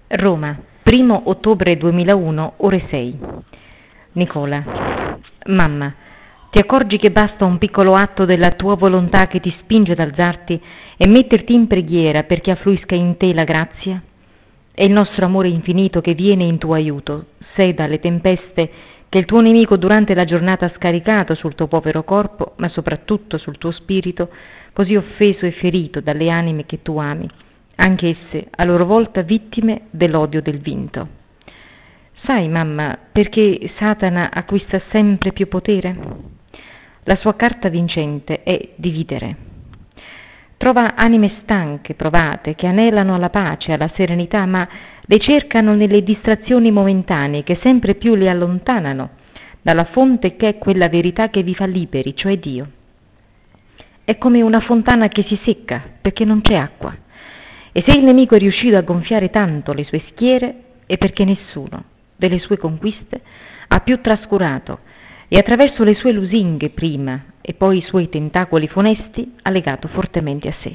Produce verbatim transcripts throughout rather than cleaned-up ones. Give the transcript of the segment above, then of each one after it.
Roma, primo ottobre duemilauno, ore sei. Nicola, mamma, ti accorgi che basta un piccolo atto della tua volontà che ti spinge ad alzarti e metterti in preghiera perché affluisca in te la grazia? È il nostro amore infinito che viene in tuo aiuto, seda le tempeste che il tuo nemico durante la giornata ha scaricato sul tuo povero corpo, ma soprattutto sul tuo spirito, così offeso e ferito dalle anime che tu ami, anch'esse a loro volta vittime dell'odio del vinto. Sai, mamma, perché Satana acquista sempre più potere? La sua carta vincente è dividere. Trova anime stanche, provate, che anelano alla pace, alla serenità, ma le cercano nelle distrazioni momentanee che sempre più le allontanano dalla fonte che è quella verità che vi fa liberi, cioè Dio. È come una fontana che si secca perché non c'è acqua. E se il nemico è riuscito a gonfiare tanto le sue schiere è perché nessuno delle sue conquiste ha più trascurato e attraverso le sue lusinghe prima e poi i suoi tentacoli funesti ha legato fortemente a sé.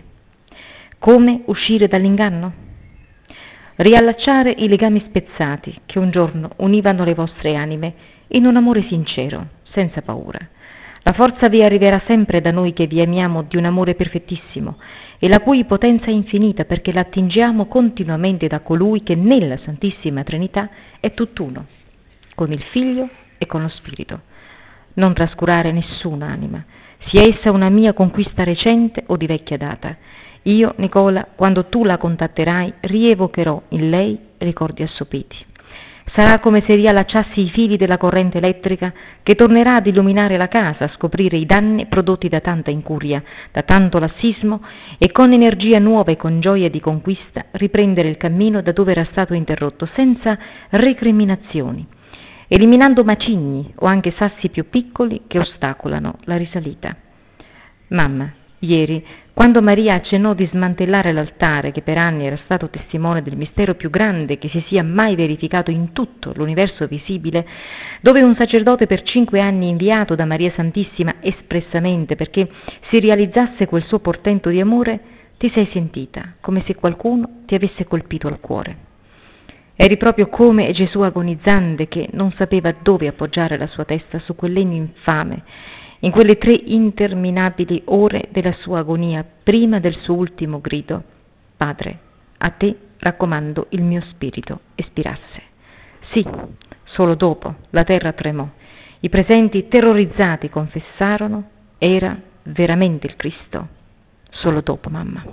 Come uscire dall'inganno? Riallacciare i legami spezzati che un giorno univano le vostre anime in un amore sincero, senza paura. La forza vi arriverà sempre da noi che vi amiamo di un amore perfettissimo e la cui potenza è infinita perché la attingiamo continuamente da colui che nella Santissima Trinità è tutt'uno, con il Figlio e con lo Spirito. Non trascurare nessuna anima, sia essa una mia conquista recente o di vecchia data. Io, Nicola, quando tu la contatterai, rievocherò in lei ricordi assopiti. Sarà come se riallacciassi i fili della corrente elettrica che tornerà ad illuminare la casa, a scoprire i danni prodotti da tanta incuria, da tanto lassismo e con energia nuova e con gioia di conquista riprendere il cammino da dove era stato interrotto, senza recriminazioni, eliminando macigni o anche sassi più piccoli che ostacolano la risalita. Mamma, ieri, quando Maria accennò di smantellare l'altare che per anni era stato testimone del mistero più grande che si sia mai verificato in tutto l'universo visibile, dove un sacerdote per cinque anni inviato da Maria Santissima espressamente perché si realizzasse quel suo portento di amore, ti sei sentita come se qualcuno ti avesse colpito al cuore. Eri proprio come Gesù agonizzante che non sapeva dove appoggiare la sua testa su quel legno infame, in quelle tre interminabili ore della sua agonia, prima del suo ultimo grido: Padre, a te raccomando il mio spirito, espirasse. Sì, solo dopo la terra tremò. I presenti terrorizzati confessarono: era veramente il Cristo. Solo dopo, mamma.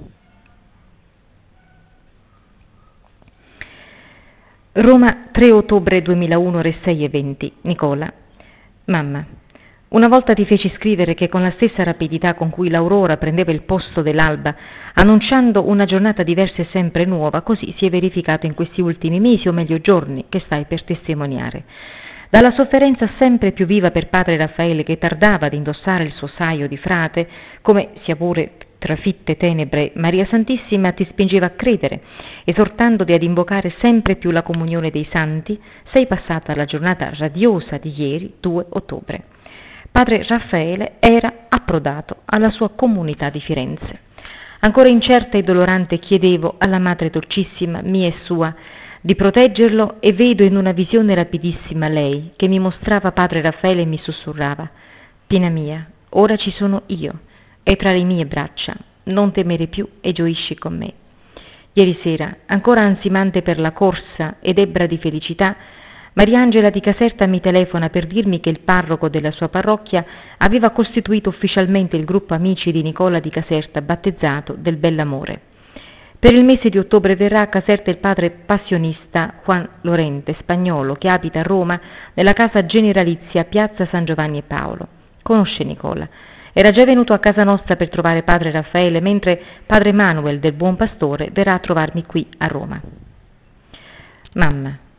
Roma, tre ottobre duemilauno, ore sei e venti. Nicola. Mamma, una volta ti feci scrivere che con la stessa rapidità con cui l'aurora prendeva il posto dell'alba, annunciando una giornata diversa e sempre nuova, così si è verificato in questi ultimi mesi, o meglio giorni, che stai per testimoniare. Dalla sofferenza sempre più viva per padre Raffaele, che tardava ad indossare il suo saio di frate, come sia pure tra fitte tenebre, Maria Santissima ti spingeva a credere, esortandoti ad invocare sempre più la comunione dei santi, sei passata alla giornata radiosa di ieri, due ottobre. Padre Raffaele era approdato alla sua comunità di Firenze. Ancora incerta e dolorante chiedevo alla Madre Dolcissima, mia e sua, di proteggerlo e vedo in una visione rapidissima lei che mi mostrava padre Raffaele e mi sussurrava: Pina mia, ora ci sono io, è tra le mie braccia, non temere più e gioisci con me. Ieri sera, ancora ansimante per la corsa ed ebbra di felicità, Mariangela di Caserta mi telefona per dirmi che il parroco della sua parrocchia aveva costituito ufficialmente il gruppo amici di Nicola di Caserta, battezzato del Bellamore. Per il mese di ottobre verrà a Caserta il padre passionista Juan Lorente, spagnolo, che abita a Roma nella casa generalizia a Piazza San Giovanni e Paolo. Conosce Nicola. Era già venuto a casa nostra per trovare padre Raffaele, mentre padre Manuel del Buon Pastore verrà a trovarmi qui a Roma. Mamma,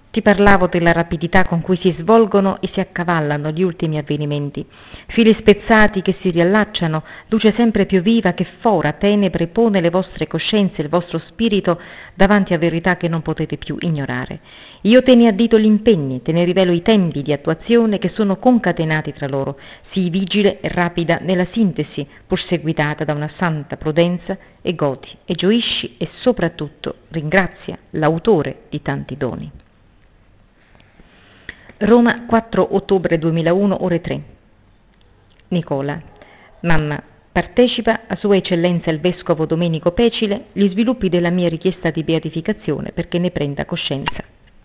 Ti parlavo della rapidità con cui si svolgono e si accavallano gli ultimi avvenimenti, fili spezzati che si riallacciano, luce sempre più viva che fora tenebre pone le vostre coscienze e il vostro spirito davanti a verità che non potete più ignorare. Io te ne addito gli impegni, te ne rivelo i tempi di attuazione che sono concatenati tra loro. Sii vigile e rapida nella sintesi, pur seguitata da una santa prudenza, e godi e gioisci e soprattutto ringrazia l'autore di tanti doni. Roma, quattro ottobre duemilauno, ore tre. Nicola. Mamma, partecipa a Sua Eccellenza il Vescovo Domenico Pecile gli sviluppi della mia richiesta di beatificazione perché ne prenda coscienza.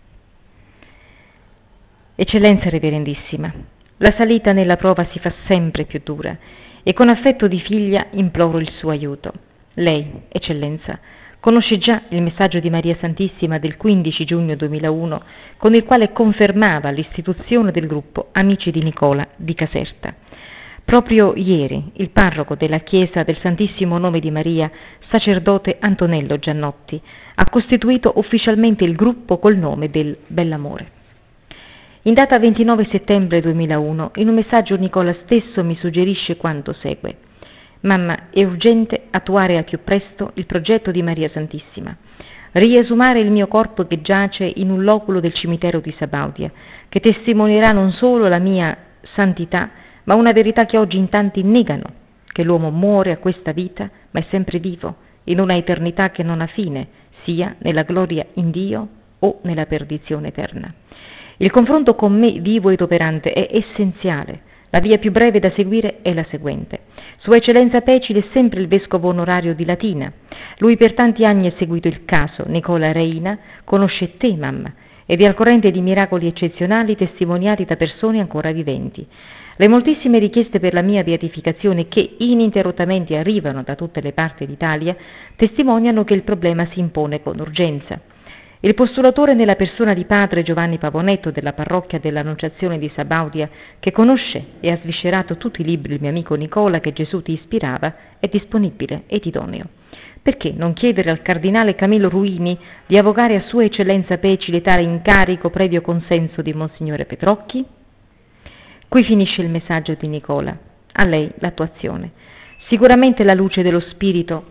Eccellenza Reverendissima, la salita nella prova si fa sempre più dura e con affetto di figlia imploro il suo aiuto. Lei, Eccellenza, conosce già il messaggio di Maria Santissima del quindici giugno duemilauno, con il quale confermava l'istituzione del gruppo Amici di Nicola di Caserta. Proprio ieri il parroco della chiesa del Santissimo Nome di Maria, sacerdote Antonello Giannotti, ha costituito ufficialmente il gruppo col nome del Bellamore. In data ventinove settembre duemilauno, in un messaggio Nicola stesso mi suggerisce quanto segue. Mamma, è urgente attuare al più presto il progetto di Maria Santissima. Riesumare il mio corpo che giace in un loculo del cimitero di Sabaudia, che testimonierà non solo la mia santità, ma una verità che oggi in tanti negano, che l'uomo muore a questa vita, ma è sempre vivo, in una eternità che non ha fine, sia nella gloria in Dio o nella perdizione eterna. Il confronto con me vivo ed operante è essenziale. La via più breve da seguire è la seguente. Sua Eccellenza Pecile è sempre il vescovo onorario di Latina. Lui per tanti anni ha seguito il caso. Nicola Reina conosce te, mamma, ed è al corrente di miracoli eccezionali testimoniati da persone ancora viventi. Le moltissime richieste per la mia beatificazione che ininterrottamente arrivano da tutte le parti d'Italia testimoniano che il problema si impone con urgenza. Il postulatore nella persona di padre Giovanni Pavonetto della parrocchia dell'Annunciazione di Sabaudia, che conosce e ha sviscerato tutti i libri del mio amico Nicola che Gesù ti ispirava, è disponibile ed idoneo. Perché non chiedere al cardinale Camillo Ruini di avvocare a Sua Eccellenza Pecile tale incarico previo consenso di Monsignore Petrocchi? Qui finisce il messaggio di Nicola. A lei l'attuazione. Sicuramente la luce dello Spirito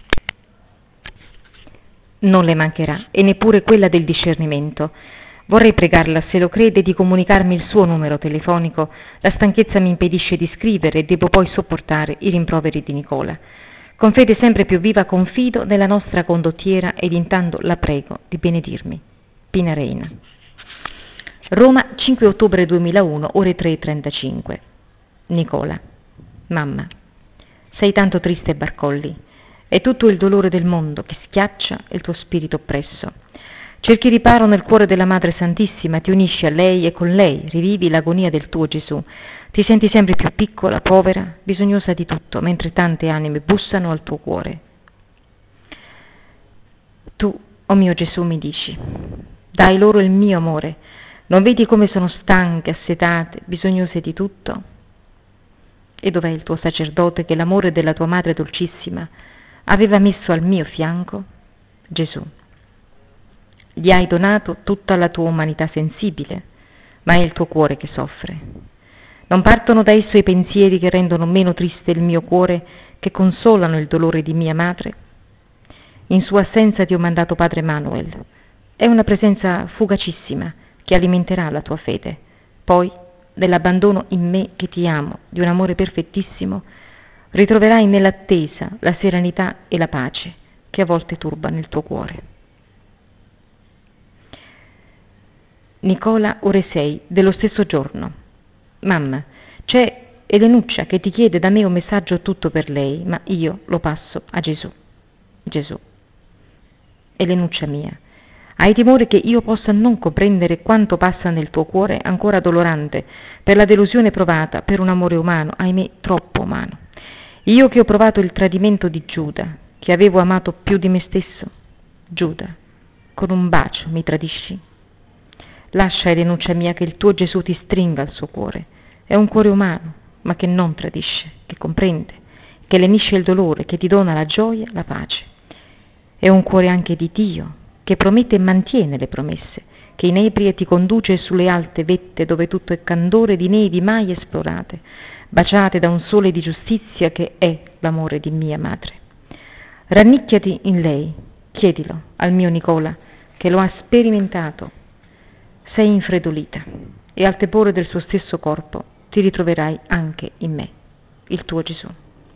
non le mancherà, e neppure quella del discernimento. Vorrei pregarla, se lo crede, di comunicarmi il suo numero telefonico. La stanchezza mi impedisce di scrivere e devo poi sopportare i rimproveri di Nicola. Con fede sempre più viva confido nella nostra condottiera ed intanto la prego di benedirmi. Pina Reina. Roma, cinque ottobre duemilauno, ore tre e trentacinque. Nicola. Mamma, sei tanto triste, Barcolli. È tutto il dolore del mondo che schiaccia il tuo spirito oppresso. Cerchi riparo nel cuore della Madre Santissima, ti unisci a lei e con lei rivivi l'agonia del tuo Gesù. Ti senti sempre più piccola, povera, bisognosa di tutto, mentre tante anime bussano al tuo cuore. Tu, oh mio Gesù, mi dici, dai loro il mio amore. Non vedi come sono stanche, assetate, bisognose di tutto? E dov'è il tuo sacerdote che l'amore della tua Madre Dolcissima aveva messo al mio fianco? Gesù. Gli hai donato tutta la tua umanità sensibile, ma è il tuo cuore che soffre. Non partono da esso i pensieri che rendono meno triste il mio cuore, che consolano il dolore di mia madre? In sua assenza ti ho mandato padre Manuel. È una presenza fugacissima che alimenterà la tua fede. Poi, nell'abbandono in me che ti amo, di un amore perfettissimo, ritroverai nell'attesa la serenità e la pace che a volte turbano il tuo cuore. Nicola, ore sei dello stesso giorno. Mamma, c'è Elenuccia che ti chiede da me un messaggio tutto per lei, ma io lo passo a Gesù. Gesù. Elenuccia mia, hai timore che io possa non comprendere quanto passa nel tuo cuore ancora dolorante per la delusione provata per un amore umano, ahimè troppo umano. Io che ho provato il tradimento di Giuda, che avevo amato più di me stesso. Giuda, con un bacio mi tradisci? Lascia, Elenuccia mia, che il tuo Gesù ti stringa al suo cuore. È un cuore umano, ma che non tradisce, che comprende, che lenisce il dolore, che ti dona la gioia, la pace. È un cuore anche di Dio, che promette e mantiene le promesse, che inebria e ti conduce sulle alte vette dove tutto è candore di nevi mai esplorate, baciate da un sole di giustizia che è l'amore di mia madre. Rannicchiati in lei, chiedilo al mio Nicola, che lo ha sperimentato. Sei infredolita e al tepore del suo stesso corpo ti ritroverai anche in me, il tuo Gesù.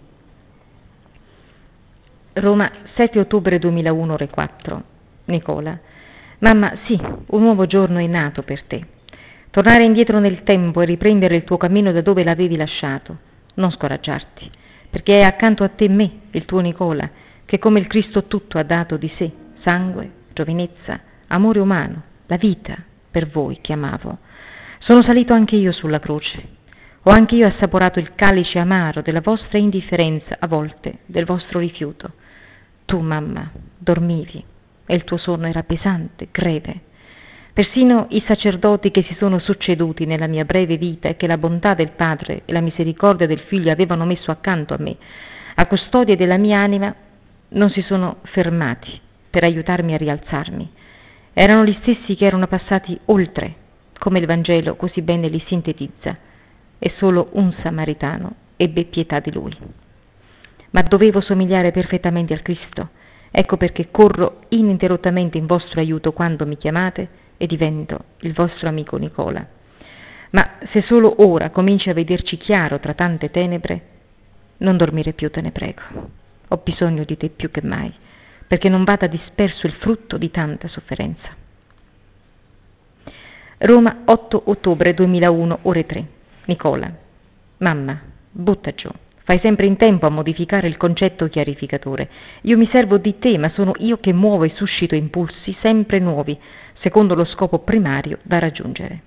Roma, sette ottobre duemilauno, ore quattro. Nicola. Mamma, sì, un nuovo giorno è nato per te. Tornare indietro nel tempo e riprendere il tuo cammino da dove l'avevi lasciato. Non scoraggiarti, perché è accanto a te me, il tuo Nicola, che come il Cristo tutto ha dato di sé, sangue, giovinezza, amore umano, la vita, per voi che amavo. Sono salito anche io sulla croce. Ho anche io assaporato il calice amaro della vostra indifferenza, a volte del vostro rifiuto. Tu, mamma, dormivi e il tuo sonno era pesante, greve. Persino i sacerdoti che si sono succeduti nella mia breve vita e che la bontà del Padre e la misericordia del Figlio avevano messo accanto a me, a custodia della mia anima, non si sono fermati per aiutarmi a rialzarmi. Erano gli stessi che erano passati oltre, come il Vangelo così bene li sintetizza, e solo un samaritano ebbe pietà di lui. Ma dovevo somigliare perfettamente al Cristo, ecco perché corro ininterrottamente in vostro aiuto quando mi chiamate e divento il vostro amico Nicola. Ma se solo ora cominci a vederci chiaro tra tante tenebre, non dormire più, te ne prego. Ho bisogno di te più che mai, perché non vada disperso il frutto di tanta sofferenza. Roma, otto ottobre duemilauno, ore tre. Nicola. Mamma, butta giù. Fai sempre in tempo a modificare il concetto chiarificatore. Io mi servo di te, ma sono io che muovo e suscito impulsi sempre nuovi, secondo lo scopo primario da raggiungere.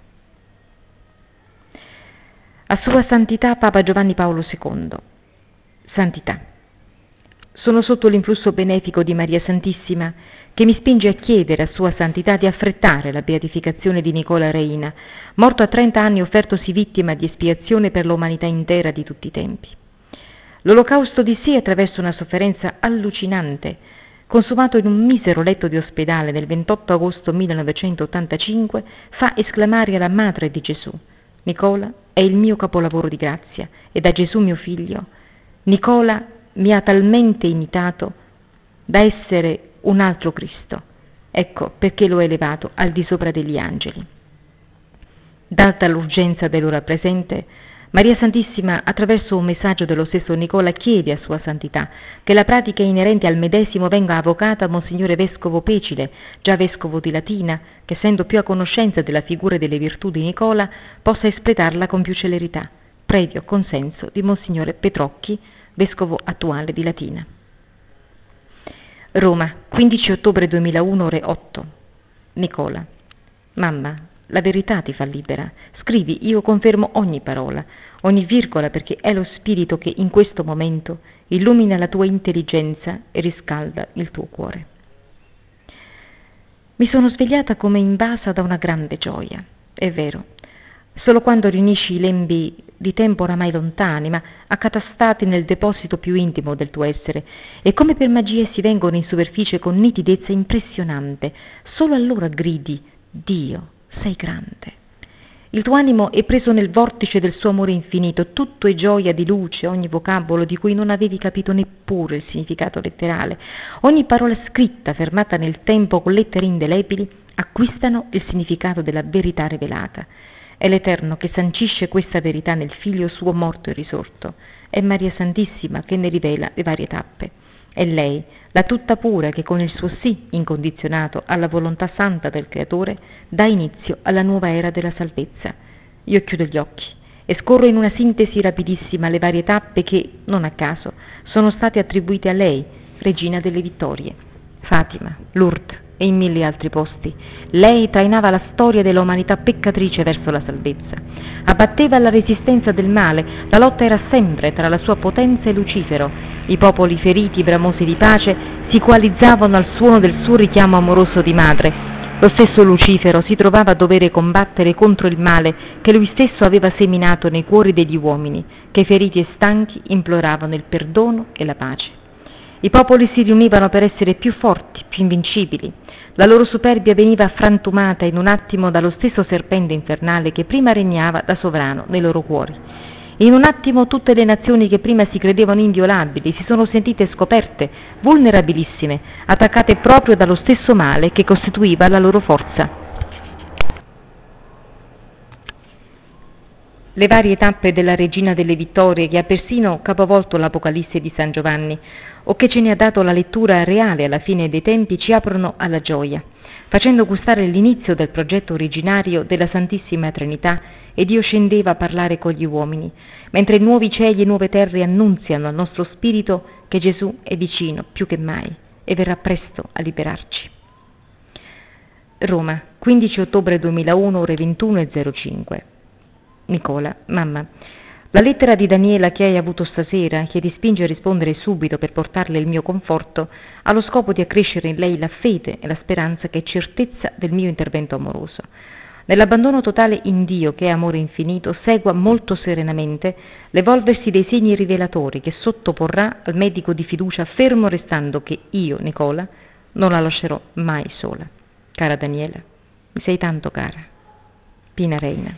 A Sua Santità Papa Giovanni Paolo secondo. Santità. Sono sotto l'influsso benefico di Maria Santissima, che mi spinge a chiedere a Sua Santità di affrettare la beatificazione di Nicola Reina, morto a trenta anni offertosi vittima di espiazione per l'umanità intera di tutti i tempi. L'olocausto di sé attraverso una sofferenza allucinante, consumato in un misero letto di ospedale nel ventotto agosto millenovecentottantacinque, fa esclamare alla madre di Gesù: Nicola è il mio capolavoro di grazia, e da Gesù mio figlio, Nicola mi ha talmente imitato da essere un altro Cristo. Ecco perché l'ho elevato al di sopra degli angeli. Data l'urgenza dell'ora presente, Maria Santissima, attraverso un messaggio dello stesso Nicola, chiede a Sua Santità che la pratica inerente al medesimo venga avocata a Monsignore Vescovo Pecile, già Vescovo di Latina, che essendo più a conoscenza della figura e delle virtù di Nicola, possa espletarla con più celerità, previo consenso di Monsignore Petrocchi, Vescovo attuale di Latina. Roma, quindici ottobre duemilauno, ore otto. Nicola. Mamma, la verità ti fa libera. Scrivi, io confermo ogni parola, ogni virgola, perché è lo spirito che in questo momento illumina la tua intelligenza e riscalda il tuo cuore. Mi sono svegliata come invasa da una grande gioia, è vero, solo quando riunisci i lembi di tempo oramai lontani, ma accatastati nel deposito più intimo del tuo essere, e come per magia si vengono in superficie con nitidezza impressionante, solo allora gridi: Dio, sei grande. Il tuo animo è preso nel vortice del suo amore infinito, tutto è gioia di luce, ogni vocabolo di cui non avevi capito neppure il significato letterale, ogni parola scritta fermata nel tempo con lettere indelebili, acquistano il significato della verità rivelata. È l'Eterno che sancisce questa verità nel Figlio suo morto e risorto. È Maria Santissima che ne rivela le varie tappe. È lei, la tutta pura, che con il suo sì incondizionato alla volontà santa del Creatore dà inizio alla nuova era della salvezza. Io chiudo gli occhi e scorro in una sintesi rapidissima le varie tappe che, non a caso, sono state attribuite a lei, regina delle vittorie. Fatima, Lourdes e in mille altri posti. Lei trainava la storia dell'umanità peccatrice verso la salvezza. Abbatteva la resistenza del male, la lotta era sempre tra la sua potenza e Lucifero. I popoli feriti, bramosi di pace, si coalizzavano al suono del suo richiamo amoroso di madre. Lo stesso Lucifero si trovava a dover combattere contro il male che lui stesso aveva seminato nei cuori degli uomini, che feriti e stanchi imploravano il perdono e la pace. I popoli si riunivano per essere più forti, più invincibili. La loro superbia veniva frantumata in un attimo dallo stesso serpente infernale che prima regnava da sovrano nei loro cuori. In un attimo tutte le nazioni che prima si credevano inviolabili si sono sentite scoperte, vulnerabilissime, attaccate proprio dallo stesso male che costituiva la loro forza. Le varie tappe della Regina delle Vittorie, che ha persino capovolto l'Apocalisse di San Giovanni, o che ce ne ha dato la lettura reale alla fine dei tempi, ci aprono alla gioia, facendo gustare l'inizio del progetto originario della Santissima Trinità, e Dio scendeva a parlare con gli uomini, mentre nuovi cieli e nuove terre annunziano al nostro spirito che Gesù è vicino più che mai e verrà presto a liberarci. Roma, quindici ottobre duemilauno, ore ventuno e zero cinque. Nicola, mamma, la lettera di Daniela che hai avuto stasera, che ti spinge a rispondere subito per portarle il mio conforto, ha lo scopo di accrescere in lei la fede e la speranza che è certezza del mio intervento amoroso. Nell'abbandono totale in Dio, che è amore infinito, segua molto serenamente l'evolversi dei segni rivelatori che sottoporrà al medico di fiducia, fermo restando che io, Nicola, non la lascerò mai sola. Cara Daniela, mi sei tanto cara. Pina Reina.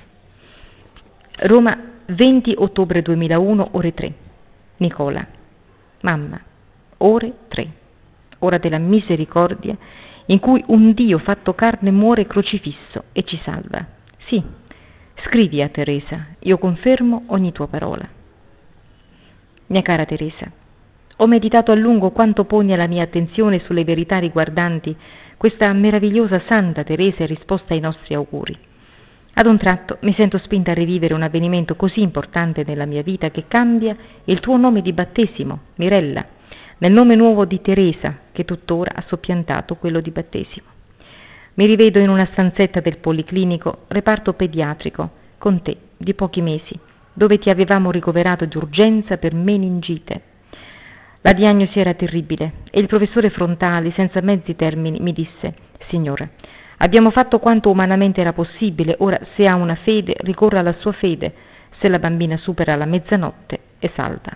Roma, venti ottobre duemilauno, ore tre. Nicola, mamma, ore tre, ora della misericordia, in cui un Dio fatto carne muore crocifisso e ci salva. Sì, scrivi a Teresa, io confermo ogni tua parola. Mia cara Teresa, ho meditato a lungo quanto pone la mia attenzione sulle verità riguardanti questa meravigliosa Santa Teresa in risposta ai nostri auguri. Ad un tratto mi sento spinta a rivivere un avvenimento così importante nella mia vita che cambia il tuo nome di battesimo, Mirella, nel nome nuovo di Teresa, che tuttora ha soppiantato quello di battesimo. Mi rivedo in una stanzetta del Policlinico, reparto pediatrico, con te, di pochi mesi, dove ti avevamo ricoverato d'urgenza per meningite. La diagnosi era terribile e il professore Frontali, senza mezzi termini, mi disse: «Signora, abbiamo fatto quanto umanamente era possibile, ora se ha una fede, ricorra alla sua fede, se la bambina supera la mezzanotte è salva».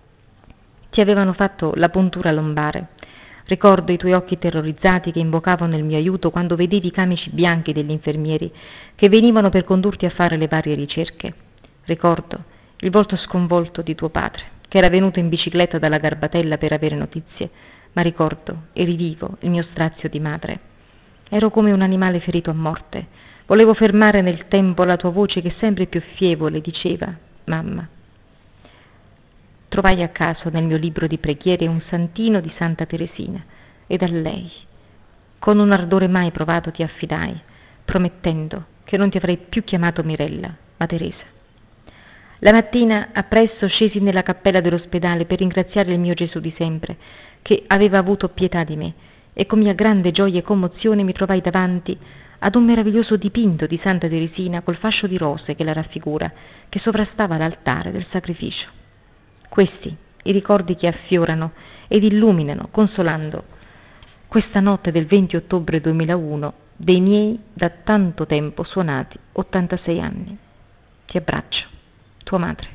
Ti avevano fatto la puntura lombare. Ricordo i tuoi occhi terrorizzati che invocavano il mio aiuto quando vedevi i camici bianchi degli infermieri che venivano per condurti a fare le varie ricerche. Ricordo il volto sconvolto di tuo padre, che era venuto in bicicletta dalla Garbatella per avere notizie, ma ricordo e rivivo il mio strazio di madre. Ero come un animale ferito a morte. Volevo fermare nel tempo la tua voce che sempre più fievole diceva: «Mamma». Trovai a caso nel mio libro di preghiere un santino di Santa Teresina ed a lei, con un ardore mai provato, ti affidai, promettendo che non ti avrei più chiamato Mirella, ma Teresa. La mattina appresso scesi nella cappella dell'ospedale per ringraziare il mio Gesù di sempre, che aveva avuto pietà di me, e con mia grande gioia e commozione mi trovai davanti ad un meraviglioso dipinto di Santa Teresina col fascio di rose che la raffigura, che sovrastava l'altare del sacrificio. Questi i ricordi che affiorano ed illuminano, consolando, questa notte del venti ottobre duemilauno dei miei da tanto tempo suonati ottantasei anni. Ti abbraccio, tua madre.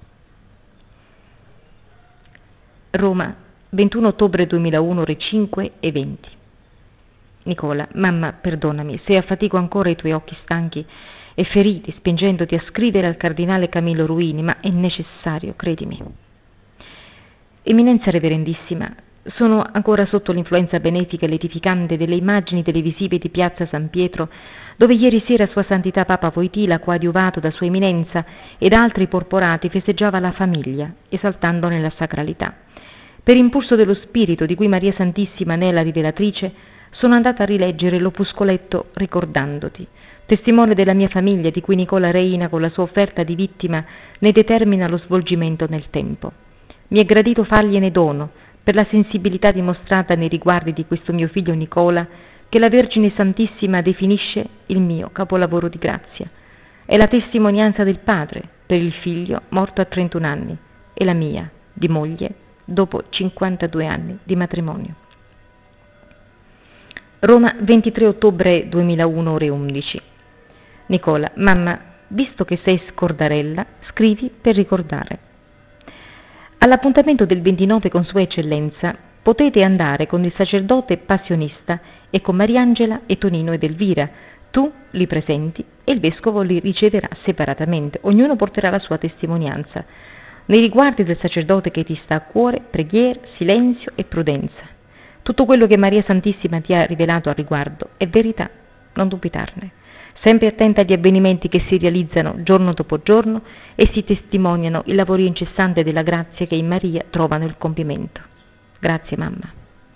Roma, ventuno ottobre duemilauno, ore cinque e venti. Nicola, mamma, perdonami se affatico ancora i tuoi occhi stanchi e feriti spingendoti a scrivere al cardinale Camillo Ruini, ma è necessario, credimi. Eminenza reverendissima, sono ancora sotto l'influenza benefica e letificante delle immagini televisive di Piazza San Pietro, dove ieri sera Sua Santità Papa Wojtyla, coadiuvato da Sua Eminenza ed altri porporati, festeggiava la famiglia, esaltandone la sacralità. Per impulso dello Spirito, di cui Maria Santissima ne è la rivelatrice, sono andata a rileggere l'opuscoletto Ricordandoti, testimone della mia famiglia, di cui Nicola Reina, con la sua offerta di vittima, ne determina lo svolgimento nel tempo. Mi è gradito fargliene dono, per la sensibilità dimostrata nei riguardi di questo mio figlio Nicola, che la Vergine Santissima definisce il mio capolavoro di grazia. È la testimonianza del padre per il figlio morto a trentuno anni e la mia, di moglie, dopo cinquantadue anni di matrimonio. Roma, ventitré ottobre duemilauno, ore undici. Nicola, mamma, visto che sei scordarella, scrivi per ricordare. All'appuntamento del ventinove con Sua Eccellenza potete andare con il sacerdote passionista e con Mariangela e Tonino ed Elvira. Tu li presenti e il vescovo li riceverà separatamente, ognuno porterà la sua testimonianza. Nei riguardi del sacerdote che ti sta a cuore, preghiera, silenzio e prudenza. Tutto quello che Maria Santissima ti ha rivelato al riguardo è verità, non dubitarne. Sempre attenta agli avvenimenti che si realizzano giorno dopo giorno e si testimoniano il lavoro incessante della grazia che in Maria trovano il compimento. Grazie, mamma.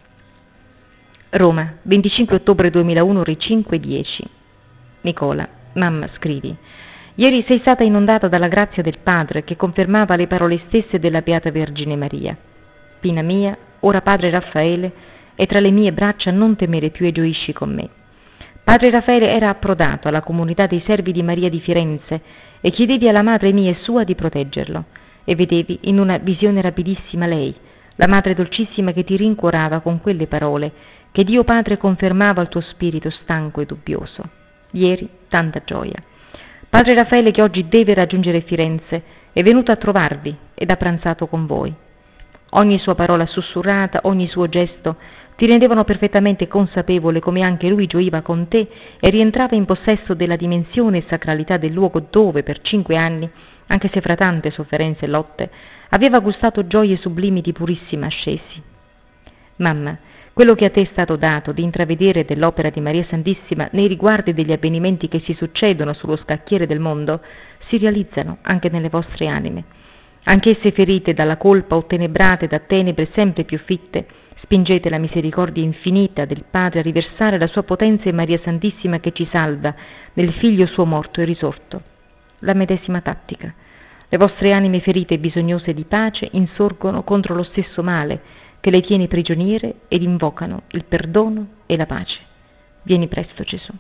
Roma, venticinque ottobre duemilauno, ore cinque e dieci. Nicola, mamma, scrivi. Ieri sei stata inondata dalla grazia del Padre che confermava le parole stesse della Beata Vergine Maria. Pina mia, ora Padre Raffaele, è tra le mie braccia, non temere più e gioisci con me. Padre Raffaele era approdato alla comunità dei servi di Maria di Firenze e chiedevi alla madre mia e sua di proteggerlo. E vedevi in una visione rapidissima lei, la Madre Dolcissima, che ti rincuorava con quelle parole che Dio Padre confermava al tuo spirito stanco e dubbioso. Ieri tanta gioia. Padre Raffaele, che oggi deve raggiungere Firenze, è venuto a trovarvi ed ha pranzato con voi. Ogni sua parola sussurrata, ogni suo gesto ti rendevano perfettamente consapevole come anche lui gioiva con te e rientrava in possesso della dimensione e sacralità del luogo dove per cinque anni, anche se fra tante sofferenze e lotte, aveva gustato gioie sublimi di purissima ascesi. Mamma, quello che a te è stato dato di intravedere dell'opera di Maria Santissima nei riguardi degli avvenimenti che si succedono sullo scacchiere del mondo si realizzano anche nelle vostre anime. Anch'esse ferite dalla colpa o tenebrate da tenebre sempre più fitte, spingete la misericordia infinita del Padre a riversare la sua potenza in Maria Santissima che ci salva, nel Figlio suo morto e risorto. La medesima tattica. Le vostre anime ferite e bisognose di pace insorgono contro lo stesso male che le tiene prigioniere ed invocano il perdono e la pace. Vieni presto, Gesù.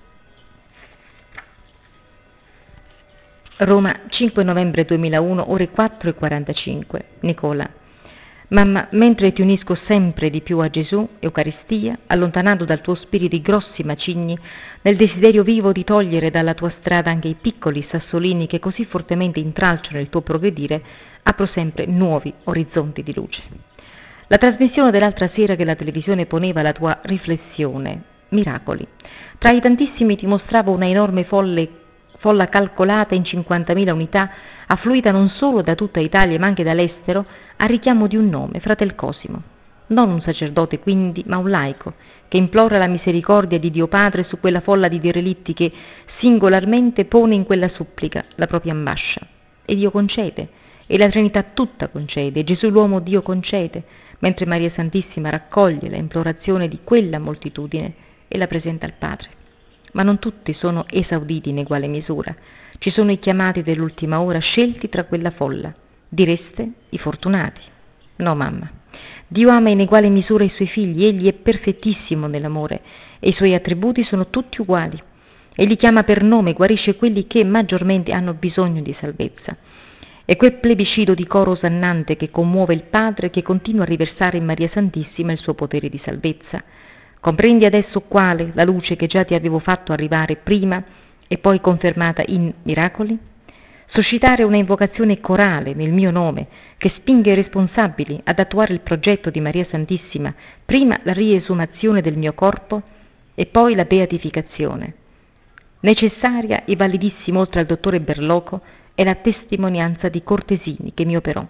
Roma, cinque novembre duemilauno, ore quattro e quarantacinque. Nicola. Mamma, mentre ti unisco sempre di più a Gesù, Eucaristia, allontanando dal tuo spirito i grossi macigni, nel desiderio vivo di togliere dalla tua strada anche i piccoli sassolini che così fortemente intralciano il tuo progredire, apro sempre nuovi orizzonti di luce. La trasmissione dell'altra sera che la televisione poneva alla tua riflessione, miracoli. Tra i tantissimi ti mostrava una enorme folle, folla calcolata in cinquantamila unità, affluita non solo da tutta Italia ma anche dall'estero, a richiamo di un nome, Fratel Cosimo. Non un sacerdote quindi, ma un laico, che implora la misericordia di Dio Padre su quella folla di derelitti che singolarmente pone in quella supplica la propria ambascia. E Dio concede, e la Trinità tutta concede, Gesù l'uomo Dio concede, mentre Maria Santissima raccoglie la implorazione di quella moltitudine e la presenta al Padre. Ma non tutti sono esauditi in eguale misura. Ci sono i chiamati dell'ultima ora scelti tra quella folla. Direste i fortunati. No, mamma. Dio ama in eguale misura i suoi figli, egli è perfettissimo nell'amore e i suoi attributi sono tutti uguali. Egli chiama per nome, guarisce quelli che maggiormente hanno bisogno di salvezza. È quel plebiscito di coro osannante che commuove il Padre, che continua a riversare in Maria Santissima il suo potere di salvezza. Comprendi adesso quale la luce che già ti avevo fatto arrivare prima e poi confermata in miracoli? Suscitare una invocazione corale nel mio nome che spinga i responsabili ad attuare il progetto di Maria Santissima, prima la riesumazione del mio corpo e poi la beatificazione. Necessaria e validissima oltre al dottore Berloco è la testimonianza di Cortesini che mi operò.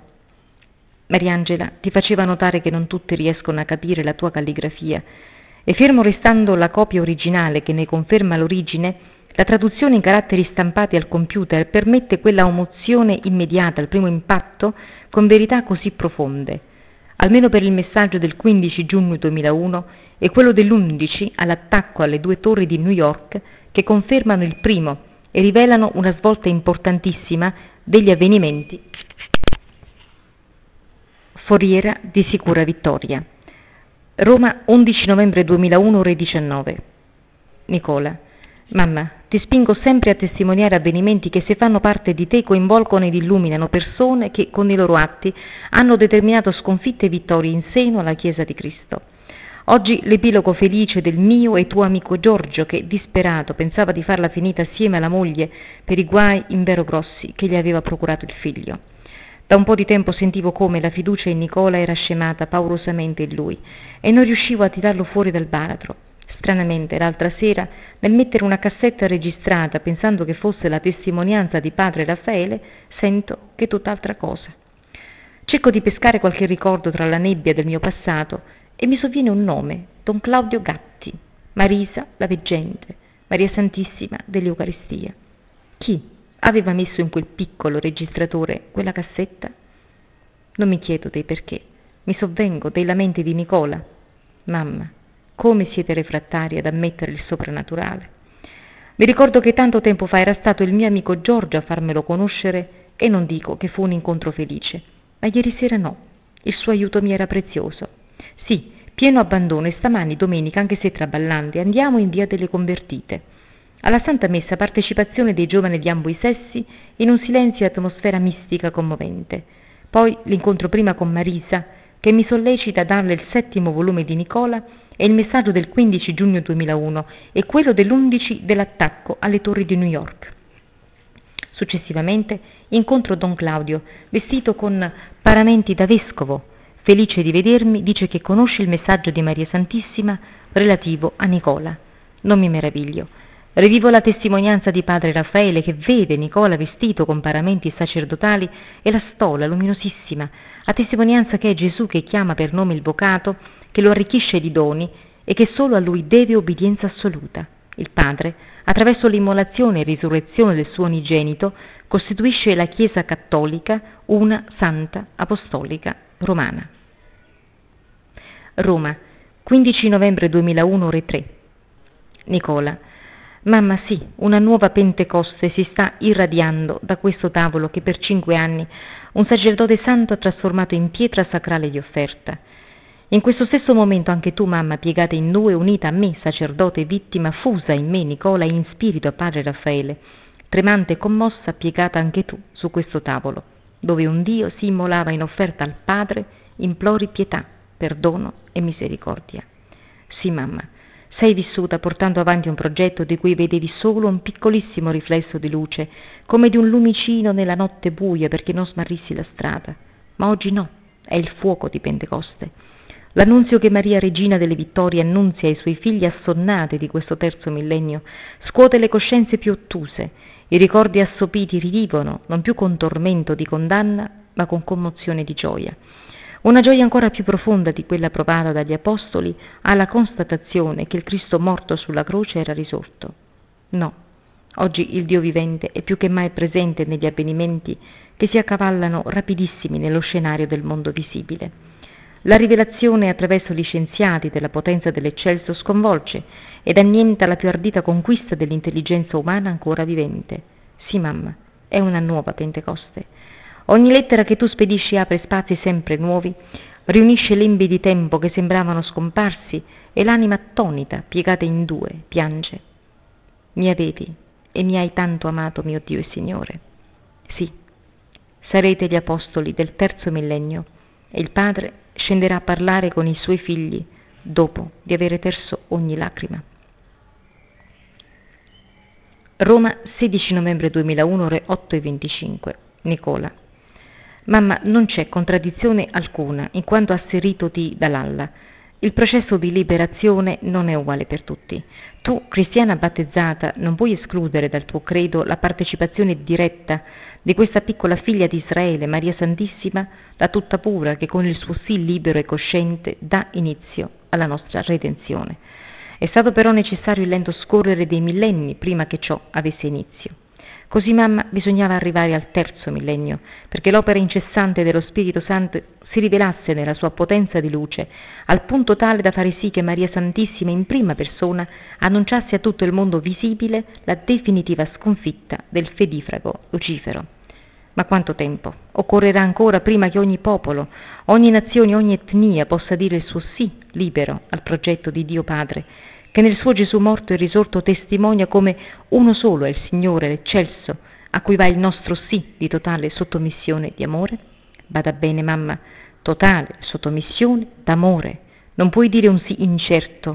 Mariangela ti faceva notare che non tutti riescono a capire la tua calligrafia e fermo restando la copia originale che ne conferma l'origine, la traduzione in caratteri stampati al computer permette quella emozione immediata al primo impatto con verità così profonde. Almeno per il messaggio del quindici giugno duemilauno e quello dell'undici all'attacco alle due torri di New York che confermano il primo e rivelano una svolta importantissima degli avvenimenti. Foriera di sicura vittoria. Roma, undici novembre duemilauno, ore diciannove. Nicola. Mamma, ti spingo sempre a testimoniare avvenimenti che se fanno parte di te coinvolgono ed illuminano persone che con i loro atti hanno determinato sconfitte e vittorie in seno alla Chiesa di Cristo. Oggi l'epilogo felice del mio e tuo amico Giorgio che, disperato, pensava di farla finita assieme alla moglie per i guai invero grossi che gli aveva procurato il figlio. Da un po' di tempo sentivo come la fiducia in Nicola era scemata paurosamente in lui e non riuscivo a tirarlo fuori dal baratro. Stranamente, l'altra sera, nel mettere una cassetta registrata pensando che fosse la testimonianza di padre Raffaele, sento che è tutt'altra cosa. Cerco di pescare qualche ricordo tra la nebbia del mio passato e mi sovviene un nome, Don Claudio Gatti, Marisa la Veggente, Maria Santissima dell'Eucaristia. Chi aveva messo in quel piccolo registratore quella cassetta? Non mi chiedo dei perché, mi sovvengo dei lamenti di Nicola. Mamma, come siete refrattari ad ammettere il soprannaturale. Mi ricordo che tanto tempo fa era stato il mio amico Giorgio a farmelo conoscere e non dico che fu un incontro felice, ma ieri sera no, il suo aiuto mi era prezioso. Sì, pieno abbandono e stamani domenica, anche se traballante, andiamo in via delle Convertite. Alla Santa Messa partecipazione dei giovani di ambo i sessi in un silenzio e atmosfera mistica commovente. Poi l'incontro prima con Marisa, che mi sollecita a darle il settimo volume di Nicola e il messaggio del quindici giugno duemilauno e quello dell'undici dell'attacco alle torri di New York. Successivamente incontro Don Claudio, vestito con paramenti da vescovo. Felice di vedermi, dice che conosce il messaggio di Maria Santissima relativo a Nicola. Non mi meraviglio. Rivivo la testimonianza di padre Raffaele che vede Nicola vestito con paramenti sacerdotali e la stola luminosissima, a testimonianza che è Gesù che chiama per nome il vocato, che lo arricchisce di doni e che solo a lui deve obbedienza assoluta. Il Padre, attraverso l'immolazione e risurrezione del suo unigenito, costituisce la Chiesa cattolica una santa apostolica romana. Roma, quindici novembre duemilauno, ore tre. Nicola. Mamma, sì, una nuova Pentecoste si sta irradiando da questo tavolo che per cinque anni un sacerdote santo ha trasformato in pietra sacrale di offerta. In questo stesso momento anche tu, mamma, piegata in due, unita a me, sacerdote e vittima, fusa in me, Nicola, e in spirito a padre Raffaele, tremante e commossa, piegata anche tu su questo tavolo, dove un Dio si immolava in offerta al Padre, implori pietà, perdono e misericordia. Sì, mamma, sei vissuta portando avanti un progetto di cui vedevi solo un piccolissimo riflesso di luce, come di un lumicino nella notte buia perché non smarrissi la strada. Ma oggi no, è il fuoco di Pentecoste. L'annunzio che Maria Regina delle Vittorie annunzia ai suoi figli assonnati di questo terzo millennio scuote le coscienze più ottuse, i ricordi assopiti rivivono, non più con tormento di condanna, ma con commozione di gioia. Una gioia ancora più profonda di quella provata dagli Apostoli alla constatazione che il Cristo morto sulla croce era risorto. No, oggi il Dio vivente è più che mai presente negli avvenimenti che si accavallano rapidissimi nello scenario del mondo visibile. La rivelazione attraverso gli scienziati della potenza dell'eccelso sconvolge ed annienta la più ardita conquista dell'intelligenza umana ancora vivente. Sì, mamma, è una nuova Pentecoste. Ogni lettera che tu spedisci apre spazi sempre nuovi, riunisce lembi di tempo che sembravano scomparsi e l'anima attonita, piegata in due, piange. Mi avevi e mi hai tanto amato, mio Dio e Signore. Sì, sarete gli apostoli del terzo millennio e il Padre scenderà a parlare con i suoi figli dopo di avere perso ogni lacrima. Roma, sedici novembre duemilauno, ore otto e venticinque. Nicola. Mamma, non c'è contraddizione alcuna in quanto asseritoti dall'Allah. Il processo di liberazione non è uguale per tutti. Tu, cristiana battezzata, non puoi escludere dal tuo credo la partecipazione diretta di questa piccola figlia di Israele, Maria Santissima, la tutta pura, che con il suo sì libero e cosciente dà inizio alla nostra redenzione. È stato però necessario il lento scorrere dei millenni prima che ciò avesse inizio. Così, mamma, bisognava arrivare al terzo millennio, perché l'opera incessante dello Spirito Santo si rivelasse nella sua potenza di luce, al punto tale da fare sì che Maria Santissima in prima persona annunciasse a tutto il mondo visibile la definitiva sconfitta del fedifrago Lucifero. Ma quanto tempo? Occorrerà ancora prima che ogni popolo, ogni nazione, ogni etnia possa dire il suo sì libero al progetto di Dio Padre, che nel suo Gesù morto e risorto testimonia come uno solo è il Signore, l'eccelso, a cui va il nostro sì di totale sottomissione di amore? Bada bene, mamma, totale sottomissione d'amore. Non puoi dire un sì incerto,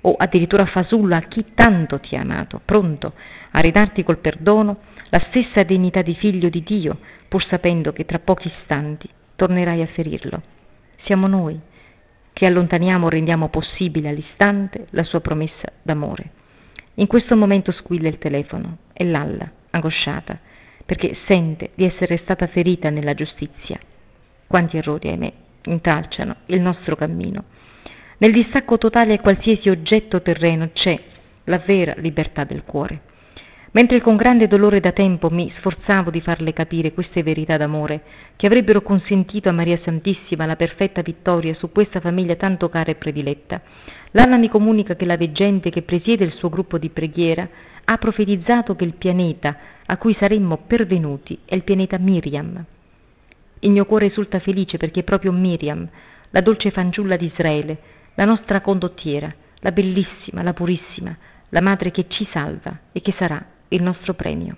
o addirittura fasullo a chi tanto ti ha amato, pronto a ridarti col perdono la stessa dignità di figlio di Dio, pur sapendo che tra pochi istanti tornerai a ferirlo. Siamo noi che allontaniamo o rendiamo possibile all'istante la sua promessa d'amore. In questo momento squilla il telefono e Lalla, angosciata, perché sente di essere stata ferita nella giustizia. Quanti errori, ahimè, intralciano il nostro cammino. Nel distacco totale a qualsiasi oggetto terreno c'è la vera libertà del cuore. Mentre con grande dolore da tempo mi sforzavo di farle capire queste verità d'amore che avrebbero consentito a Maria Santissima la perfetta vittoria su questa famiglia tanto cara e prediletta, Lalla mi comunica che la veggente che presiede il suo gruppo di preghiera ha profetizzato che il pianeta a cui saremmo pervenuti è il pianeta Miriam. Il mio cuore risulta felice perché è proprio Miriam, la dolce fanciulla di Israele, la nostra condottiera, la bellissima, la purissima, la madre che ci salva e che sarà il nostro premio.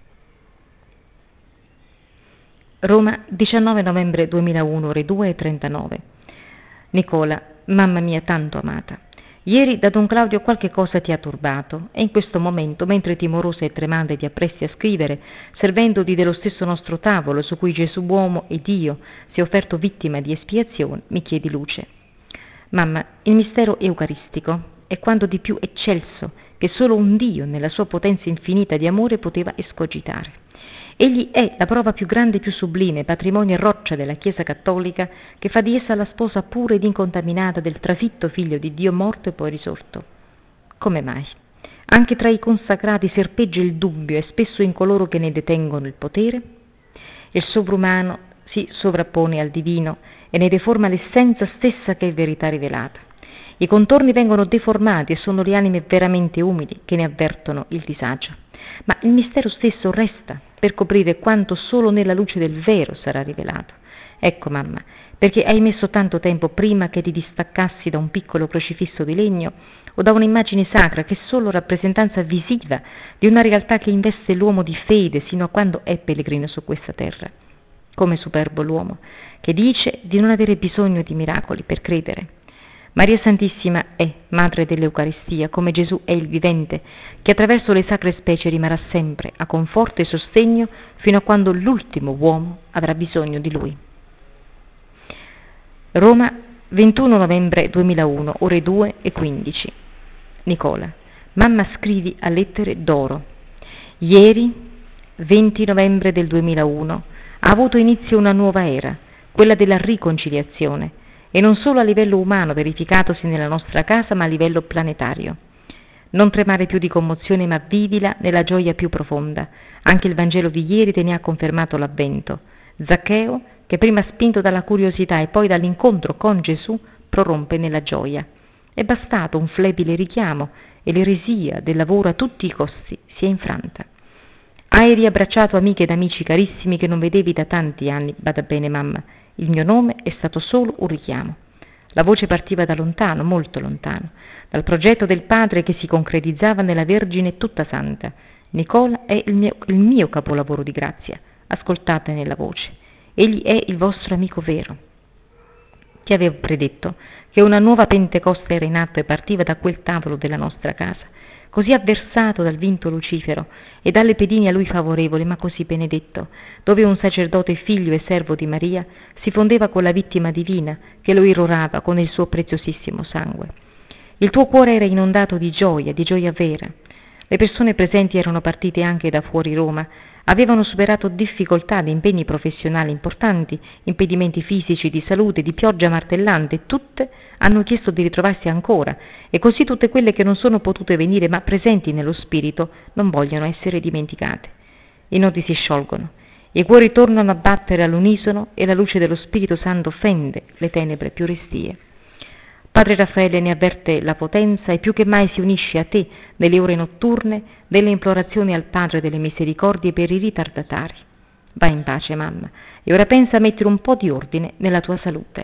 Roma, diciannove novembre duemilauno, ore due e trentanove. Nicola, mamma mia tanto amata, ieri da Don Claudio qualche cosa ti ha turbato e in questo momento, mentre timorosa e tremante ti appresti a scrivere, servendoti dello stesso nostro tavolo su cui Gesù uomo ed io si è offerto vittima di espiazione, mi chiedi luce. Mamma, il mistero eucaristico è quanto di più eccelso che solo un Dio nella sua potenza infinita di amore poteva escogitare. Egli è la prova più grande e più sublime, patrimonio e roccia della Chiesa cattolica, che fa di essa la sposa pura ed incontaminata del trafitto Figlio di Dio morto e poi risorto. Come mai? Anche tra i consacrati serpeggia il dubbio e spesso in coloro che ne detengono il potere? Il sovrumano si sovrappone al divino e ne deforma l'essenza stessa che è verità rivelata. I contorni vengono deformati e sono le anime veramente umili che ne avvertono il disagio. Ma il mistero stesso resta per coprire quanto solo nella luce del vero sarà rivelato. Ecco, mamma, perché hai messo tanto tempo prima che ti distaccassi da un piccolo crocifisso di legno o da un'immagine sacra che è solo rappresentanza visiva di una realtà che investe l'uomo di fede sino a quando è pellegrino su questa terra. Come superbo l'uomo, che dice di non avere bisogno di miracoli per credere. Maria Santissima è madre dell'Eucaristia, come Gesù è il vivente, che attraverso le sacre specie rimarrà sempre a conforto e sostegno fino a quando l'ultimo uomo avrà bisogno di lui. Roma, ventuno novembre duemilauno, ore due e quindici. Nicola, mamma scrivi a lettere d'oro. Ieri, venti novembre del duemilauno, ha avuto inizio una nuova era, quella della riconciliazione, e non solo a livello umano verificatosi nella nostra casa, ma a livello planetario. Non tremare più di commozione, ma vivila nella gioia più profonda. Anche il Vangelo di ieri te ne ha confermato l'avvento. Zaccheo, che prima spinto dalla curiosità e poi dall'incontro con Gesù, prorompe nella gioia. È bastato un flebile richiamo e l'eresia del lavoro a tutti i costi si è infranta. Hai riabbracciato amiche ed amici carissimi che non vedevi da tanti anni, bada bene mamma. Il mio nome è stato solo un richiamo. La voce partiva da lontano, molto lontano, dal progetto del Padre che si concretizzava nella Vergine tutta santa. Nicola è il mio, il mio capolavoro di grazia. Ascoltate nella voce. Egli è il vostro amico vero. Ti avevo predetto che una nuova Pentecoste era in atto e partiva da quel tavolo della nostra casa, così avversato dal vinto Lucifero e dalle pedine a lui favorevoli, ma così benedetto, dove un sacerdote figlio e servo di Maria si fondeva con la vittima divina che lo irrorava con il suo preziosissimo sangue. Il tuo cuore era inondato di gioia, di gioia vera. Le persone presenti erano partite anche da fuori Roma, avevano superato difficoltà ed impegni professionali importanti, impedimenti fisici, di salute, di pioggia martellante, tutte hanno chiesto di ritrovarsi ancora, e così tutte quelle che non sono potute venire ma presenti nello spirito non vogliono essere dimenticate. I nodi si sciolgono, i cuori tornano a battere all'unisono e la luce dello Spirito Santo fende le tenebre più restie. Padre Raffaele ne avverte la potenza e più che mai si unisce a te nelle ore notturne delle implorazioni al Padre delle misericordie per i ritardatari. Vai in pace, mamma, e ora pensa a mettere un po' di ordine nella tua salute.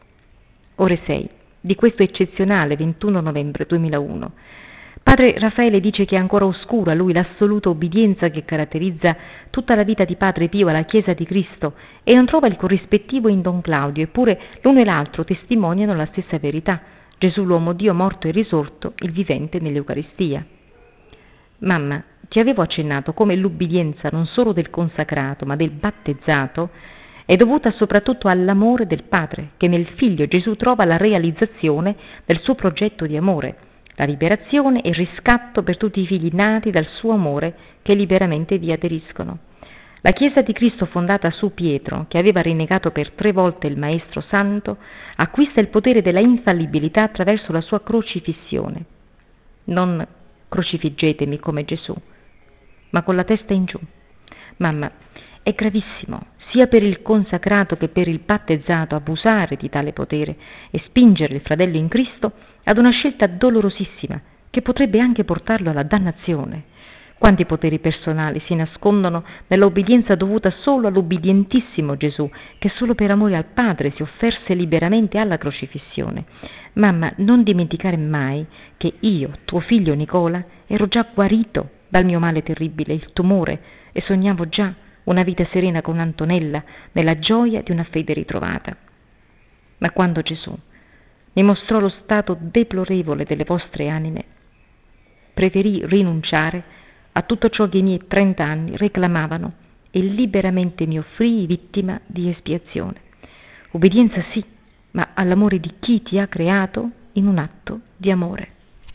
Ore sei di questo eccezionale ventuno novembre duemilauno. Padre Raffaele dice che è ancora oscura a lui l'assoluta obbedienza che caratterizza tutta la vita di Padre Pio alla Chiesa di Cristo e non trova il corrispettivo in Don Claudio, eppure l'uno e l'altro testimoniano la stessa verità, Gesù l'uomo Dio morto e risorto, il vivente nell'Eucaristia. Mamma, ti avevo accennato come l'ubbidienza non solo del consacrato, ma del battezzato, è dovuta soprattutto all'amore del Padre, che nel Figlio Gesù trova la realizzazione del suo progetto di amore, la liberazione e il riscatto per tutti i figli nati dal suo amore che liberamente vi aderiscono. La Chiesa di Cristo fondata su Pietro, che aveva rinnegato per tre volte il Maestro Santo, acquista il potere della infallibilità attraverso la sua crocifissione. Non crocifiggetemi come Gesù, ma con la testa in giù. Mamma, è gravissimo, sia per il consacrato che per il battezzato, abusare di tale potere e spingere il fratello in Cristo ad una scelta dolorosissima, che potrebbe anche portarlo alla dannazione. Quanti poteri personali si nascondono nell'obbedienza dovuta solo all'ubbidientissimo Gesù, che solo per amore al Padre si offerse liberamente alla crocifissione. Mamma, non dimenticare mai che io, tuo figlio Nicola, ero già guarito dal mio male terribile, il tumore, e sognavo già una vita serena con Antonella, nella gioia di una fede ritrovata. Ma quando Gesù mi mostrò lo stato deplorevole delle vostre anime, preferì rinunciare a tutto ciò che i miei trent'anni reclamavano e liberamente mi offrii vittima di espiazione. Obbedienza sì, ma all'amore di chi ti ha creato in un atto di amore.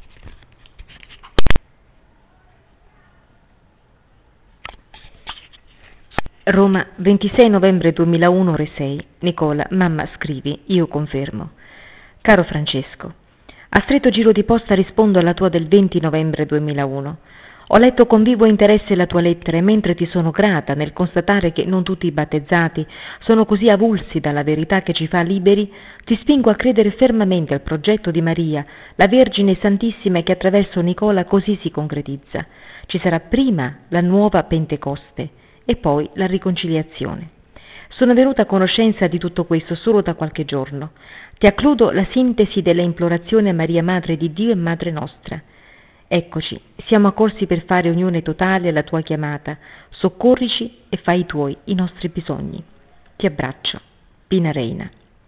Roma, ventisei novembre duemilauno, ore sei. Nicola, mamma, scrivi, io confermo. Caro Francesco, a stretto giro di posta rispondo alla tua del venti novembre duemilauno. Ho letto con vivo interesse la tua lettera e mentre ti sono grata nel constatare che non tutti i battezzati sono così avulsi dalla verità che ci fa liberi, ti spingo a credere fermamente al progetto di Maria, la Vergine Santissima, che attraverso Nicola così si concretizza. Ci sarà prima la nuova Pentecoste e poi la riconciliazione. Sono venuta a conoscenza di tutto questo solo da qualche giorno. Ti accludo la sintesi della implorazione a Maria Madre di Dio e Madre nostra. Eccoci, siamo accorsi per fare unione totale alla tua chiamata. Soccorrici e fai i tuoi, i nostri bisogni. Ti abbraccio. Pina Reina.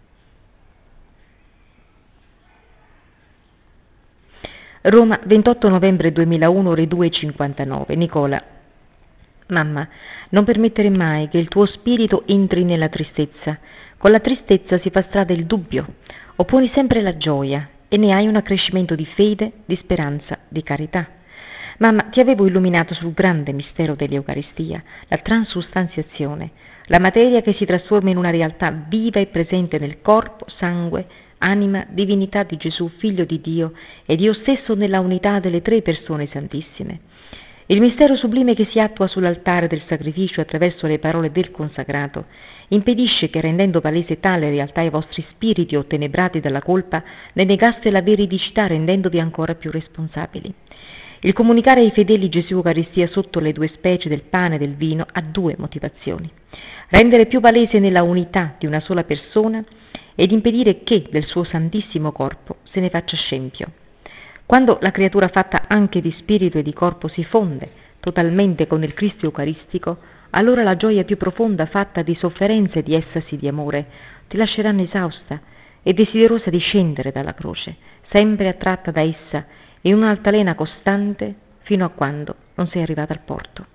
Roma, ventotto novembre duemilauno, ore due e cinquantanove. Nicola. Mamma, non permettere mai che il tuo spirito entri nella tristezza. Con la tristezza si fa strada il dubbio. Opponi sempre la gioia e ne hai un accrescimento di fede, di speranza, di carità. Mamma, ti avevo illuminato sul grande mistero dell'Eucaristia, la transustanziazione, la materia che si trasforma in una realtà viva e presente nel corpo, sangue, anima, divinità di Gesù, Figlio di Dio, e Dio stesso nella unità delle tre persone santissime. Il mistero sublime che si attua sull'altare del sacrificio attraverso le parole del consacrato impedisce che, rendendo palese tale realtà ai vostri spiriti ottenebrati dalla colpa, ne negaste la veridicità rendendovi ancora più responsabili. Il comunicare ai fedeli Gesù Eucaristia sotto le due specie del pane e del vino ha due motivazioni: rendere più palese nella unità di una sola persona ed impedire che del suo santissimo corpo se ne faccia scempio. Quando la creatura fatta anche di spirito e di corpo si fonde totalmente con il Cristo Eucaristico, allora la gioia più profonda, fatta di sofferenza e di estasi di amore, ti lasceranno esausta e desiderosa di scendere dalla croce, sempre attratta da essa in un'altalena costante fino a quando non sei arrivata al porto.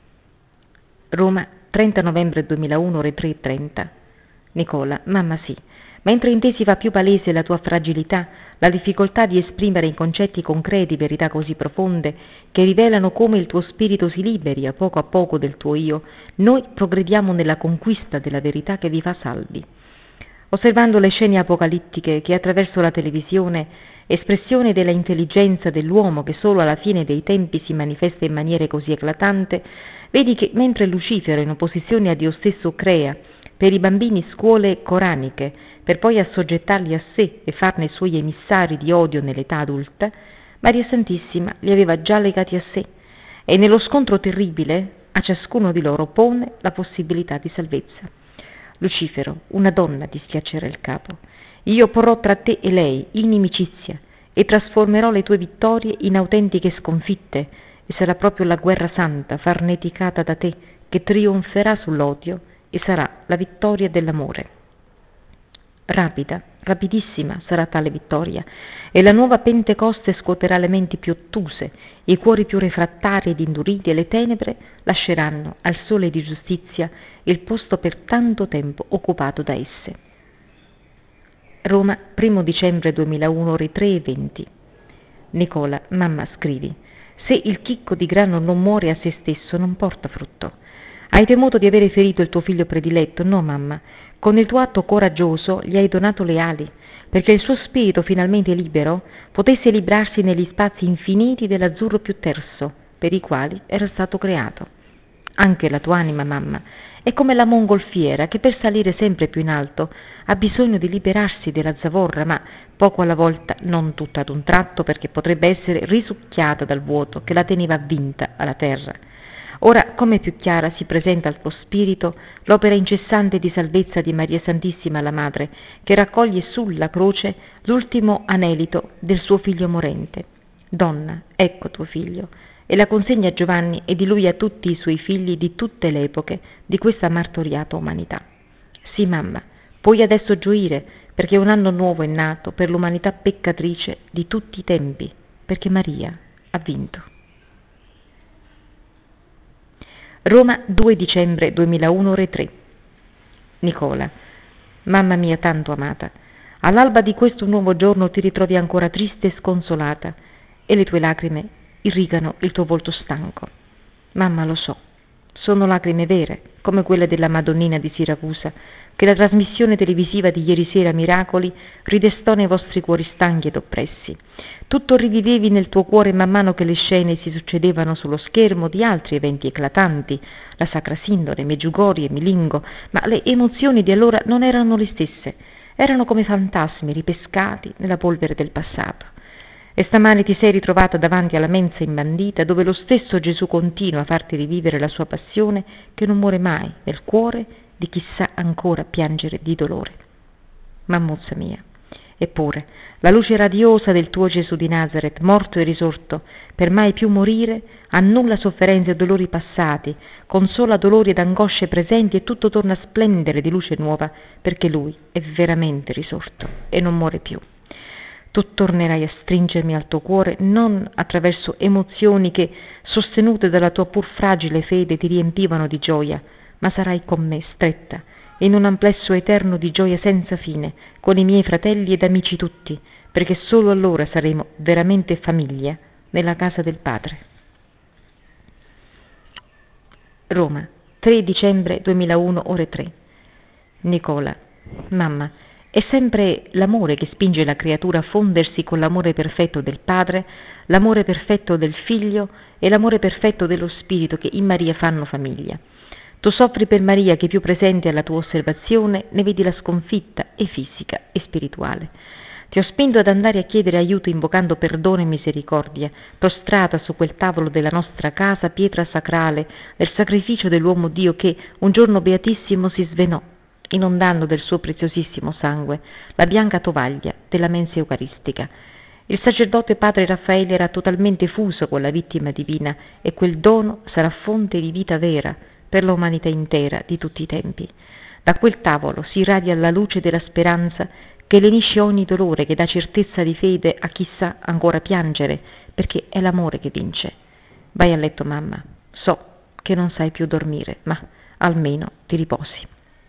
Roma, trenta novembre duemilauno, ore tre e trenta. Nicola, mamma sì, mentre in te si fa più palese la tua fragilità, la difficoltà di esprimere in concetti concreti verità così profonde che rivelano come il tuo spirito si liberi a poco a poco del tuo io, noi progrediamo nella conquista della verità che vi fa salvi. Osservando le scene apocalittiche che attraverso la televisione, espressione della intelligenza dell'uomo che solo alla fine dei tempi si manifesta in maniera così eclatante, vedi che mentre Lucifero in opposizione a Dio stesso crea per i bambini scuole coraniche, per poi assoggettarli a sé e farne i suoi emissari di odio nell'età adulta, Maria Santissima li aveva già legati a sé e nello scontro terribile a ciascuno di loro pone la possibilità di salvezza. Lucifero, una donna ti schiaccerà il capo. Io porrò tra te e lei inimicizia e trasformerò le tue vittorie in autentiche sconfitte e sarà proprio la guerra santa farneticata da te che trionferà sull'odio e sarà la vittoria dell'amore. Rapida, Rapidissima sarà tale vittoria, e la nuova Pentecoste scuoterà le menti più ottuse, i cuori più refrattari ed induriti, e le tenebre lasceranno al sole di giustizia il posto per tanto tempo occupato da esse. Roma, primo dicembre duemilauno, ore tre e venti. Nicola, mamma, scrivi: se il chicco di grano non muore a se stesso, non porta frutto. Hai temuto di avere ferito il tuo figlio prediletto? No, mamma. Con il tuo atto coraggioso gli hai donato le ali, perché il suo spirito, finalmente libero, potesse librarsi negli spazi infiniti dell'azzurro più terso, per i quali era stato creato. Anche la tua anima, mamma, è come la mongolfiera che per salire sempre più in alto ha bisogno di liberarsi della zavorra, ma poco alla volta, non tutta ad un tratto, perché potrebbe essere risucchiata dal vuoto che la teneva avvinta alla terra. Ora, come più chiara si presenta al tuo spirito l'opera incessante di salvezza di Maria Santissima la Madre, che raccoglie sulla croce l'ultimo anelito del suo figlio morente. Donna, ecco tuo figlio, e la consegna a Giovanni e di lui a tutti i suoi figli di tutte le epoche di questa martoriata umanità. Sì, mamma, puoi adesso gioire, perché un anno nuovo è nato per l'umanità peccatrice di tutti i tempi, perché Maria ha vinto. Roma, due dicembre duemilauno, ore tre. Nicola, mamma mia tanto amata, all'alba di questo nuovo giorno ti ritrovi ancora triste e sconsolata, e le tue lacrime irrigano il tuo volto stanco. Mamma, lo so, sono lacrime vere, come quelle della Madonnina di Siracusa, che la trasmissione televisiva di ieri sera Miracoli ridestò nei vostri cuori stanchi ed oppressi. Tutto rivivevi nel tuo cuore man mano che le scene si succedevano sullo schermo di altri eventi eclatanti, la Sacra Sindone, Meggiugori e Milingo, ma le emozioni di allora non erano le stesse, erano come fantasmi ripescati nella polvere del passato. E stamani ti sei ritrovata davanti alla mensa imbandita, dove lo stesso Gesù continua a farti rivivere la sua passione che non muore mai nel cuore di chi sa ancora piangere di dolore. Mammuzza mia, eppure la luce radiosa del tuo Gesù di Nazaret, morto e risorto, per mai più morire, annulla sofferenze e dolori passati, consola dolori ed angosce presenti, e tutto torna a splendere di luce nuova, perché Lui è veramente risorto e non muore più. Tu tornerai a stringermi al tuo cuore non attraverso emozioni che, sostenute dalla tua pur fragile fede, ti riempivano di gioia, ma sarai con me stretta in un amplesso eterno di gioia senza fine, con i miei fratelli ed amici tutti, perché solo allora saremo veramente famiglia nella casa del Padre. Roma, tre dicembre duemilauno, ore tre. Nicola, mamma, è sempre l'amore che spinge la creatura a fondersi con l'amore perfetto del Padre, l'amore perfetto del Figlio e l'amore perfetto dello Spirito che in Maria fanno famiglia. Tu soffri per Maria che, più presente alla tua osservazione, ne vedi la sconfitta e fisica e spirituale. Ti ho spinto ad andare a chiedere aiuto invocando perdono e misericordia, prostrata su quel tavolo della nostra casa, pietra sacrale del sacrificio dell'uomo Dio che, un giorno beatissimo, si svenò, inondando del suo preziosissimo sangue la bianca tovaglia della mensa eucaristica. Il sacerdote padre Raffaele era totalmente fuso con la vittima divina, e quel dono sarà fonte di vita vera per l'umanità intera di tutti i tempi. Da quel tavolo si irradia la luce della speranza che lenisce ogni dolore, che dà certezza di fede a chi sa ancora piangere, perché è l'amore che vince. Vai a letto, mamma. So che non sai più dormire, ma almeno ti riposi.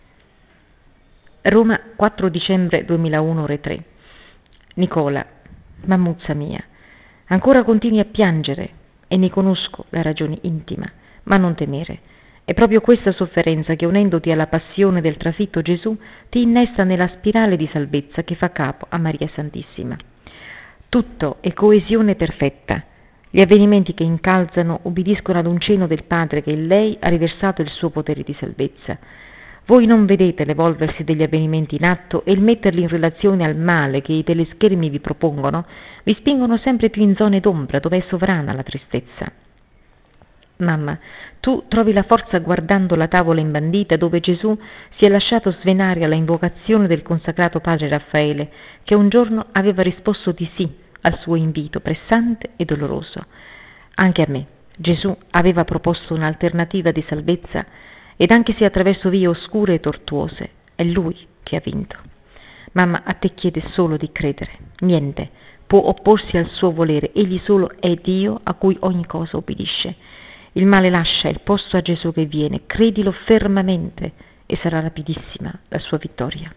Roma, quattro dicembre duemilauno, ore tre. Nicola, mammuzza mia, ancora continui a piangere e ne conosco la ragione intima, ma non temere. È proprio questa sofferenza che, unendoti alla passione del trafitto Gesù, ti innesta nella spirale di salvezza che fa capo a Maria Santissima. Tutto è coesione perfetta. Gli avvenimenti che incalzano ubbidiscono ad un cenno del Padre che in lei ha riversato il suo potere di salvezza. Voi non vedete l'evolversi degli avvenimenti in atto, e il metterli in relazione al male che i teleschermi vi propongono vi spingono sempre più in zone d'ombra dove è sovrana la tristezza. Mamma, tu trovi la forza guardando la tavola imbandita dove Gesù si è lasciato svenare alla invocazione del consacrato padre Raffaele, che un giorno aveva risposto di sì al suo invito pressante e doloroso. Anche a me Gesù aveva proposto un'alternativa di salvezza, ed anche se attraverso vie oscure e tortuose, è Lui che ha vinto. Mamma a te chiede solo di credere. Niente può opporsi al suo volere, egli solo è Dio a cui ogni cosa obbedisce. Il male lascia il posto a Gesù che viene, credilo fermamente e sarà rapidissima la sua vittoria.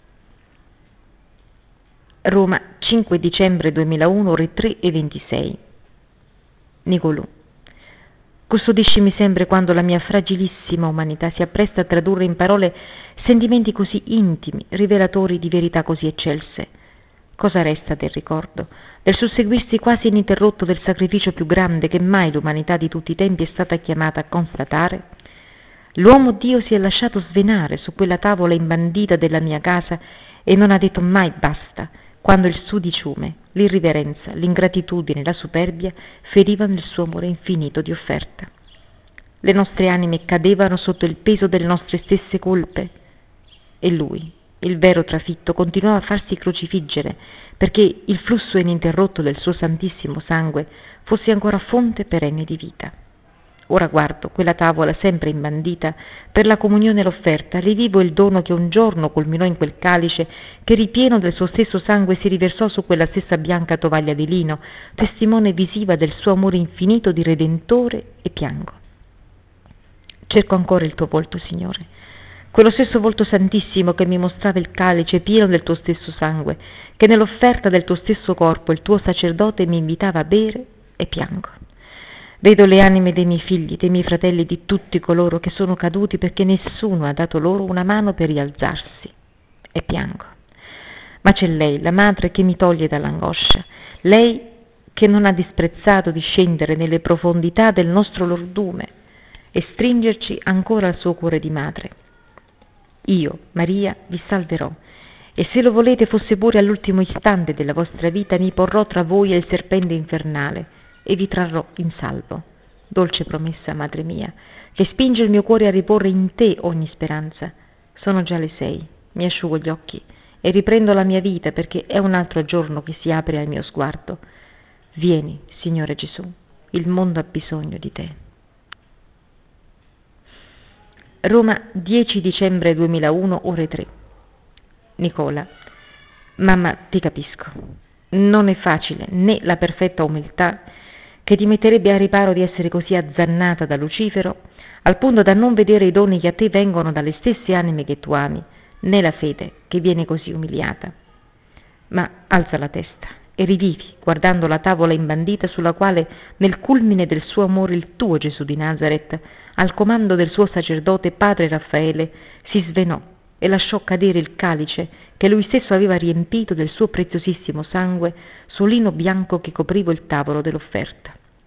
Roma, cinque dicembre duemilauno, ore tre e ventisei. Nicolò. Custodiscimi sempre quando la mia fragilissima umanità si appresta a tradurre in parole sentimenti così intimi, rivelatori di verità così eccelse. Cosa resta del ricordo, del susseguirsi quasi ininterrotto del sacrificio più grande che mai l'umanità di tutti i tempi è stata chiamata a constatare? L'uomo Dio si è lasciato svenare su quella tavola imbandita della mia casa e non ha detto mai basta, quando il sudiciume, l'irriverenza, l'ingratitudine, la superbia ferivano il suo amore infinito di offerta. Le nostre anime cadevano sotto il peso delle nostre stesse colpe e lui, il vero trafitto, continuava a farsi crocifiggere perché il flusso ininterrotto del suo santissimo sangue fosse ancora fonte perenne di vita. Ora guardo quella tavola sempre imbandita per la comunione e l'offerta, rivivo il dono che un giorno culminò in quel calice che ripieno del suo stesso sangue si riversò su quella stessa bianca tovaglia di lino, testimone visiva del suo amore infinito di Redentore, e piango. Cerco ancora il tuo volto, Signore, quello stesso volto santissimo che mi mostrava il calice pieno del tuo stesso sangue, che nell'offerta del tuo stesso corpo il tuo sacerdote mi invitava a bere, e piango. Vedo le anime dei miei figli, dei miei fratelli, di tutti coloro che sono caduti perché nessuno ha dato loro una mano per rialzarsi, e piango. Ma c'è lei, la madre, che mi toglie dall'angoscia, lei che non ha disprezzato di scendere nelle profondità del nostro lordume e stringerci ancora al suo cuore di madre. Io, Maria, vi salverò, e se lo volete fosse pure all'ultimo istante della vostra vita, mi porrò tra voi e il serpente infernale e vi trarrò in salvo. Dolce promessa, madre mia, che spinge il mio cuore a riporre in te ogni speranza. Sono già le sei, mi asciugo gli occhi e riprendo la mia vita perché è un altro giorno che si apre al mio sguardo. Vieni, Signore Gesù, il mondo ha bisogno di te. Roma, dieci dicembre duemilauno, ore tre. Nicola. Mamma, ti capisco. Non è facile né la perfetta umiltà che ti metterebbe a riparo di essere così azzannata da Lucifero, al punto da non vedere i doni che a te vengono dalle stesse anime che tu ami, né la fede che viene così umiliata. Ma alza la testa e rivivi, guardando la tavola imbandita sulla quale, nel culmine del suo amore, il tuo Gesù di Nazaret, al comando del suo sacerdote padre Raffaele, si svenò e lasciò cadere il calice che lui stesso aveva riempito del suo preziosissimo sangue sul lino bianco che copriva il tavolo dell'offerta.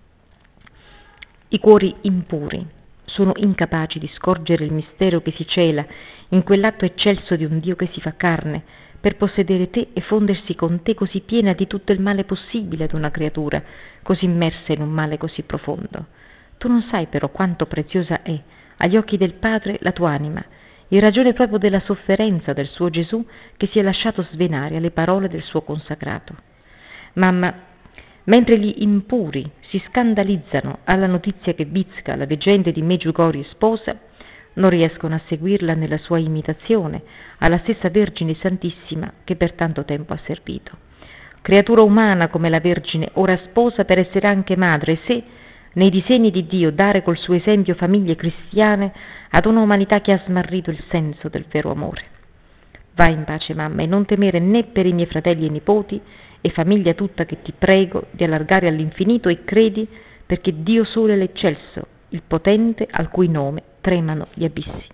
I cuori impuri sono incapaci di scorgere il mistero che si cela in quell'atto eccelso di un Dio che si fa carne per possedere te e fondersi con te, così piena di tutto il male possibile ad una creatura così immersa in un male così profondo. Tu non sai però quanto preziosa è agli occhi del Padre la tua anima, in ragione proprio della sofferenza del suo Gesù che si è lasciato svenare alle parole del suo consacrato. Mamma, mentre gli impuri si scandalizzano alla notizia che Vicka, la veggente di Medjugorje, sposa, non riescono a seguirla nella sua imitazione alla stessa Vergine Santissima che per tanto tempo ha servito. Creatura umana come la Vergine, ora sposa per essere anche madre, se nei disegni di Dio dare col suo esempio famiglie cristiane ad una umanità che ha smarrito il senso del vero amore. Vai in pace, mamma, e non temere né per i miei fratelli e nipoti e famiglia tutta, che ti prego di allargare all'infinito, e credi perché Dio solo è l'eccelso, il potente al cui nome tremano gli abissi.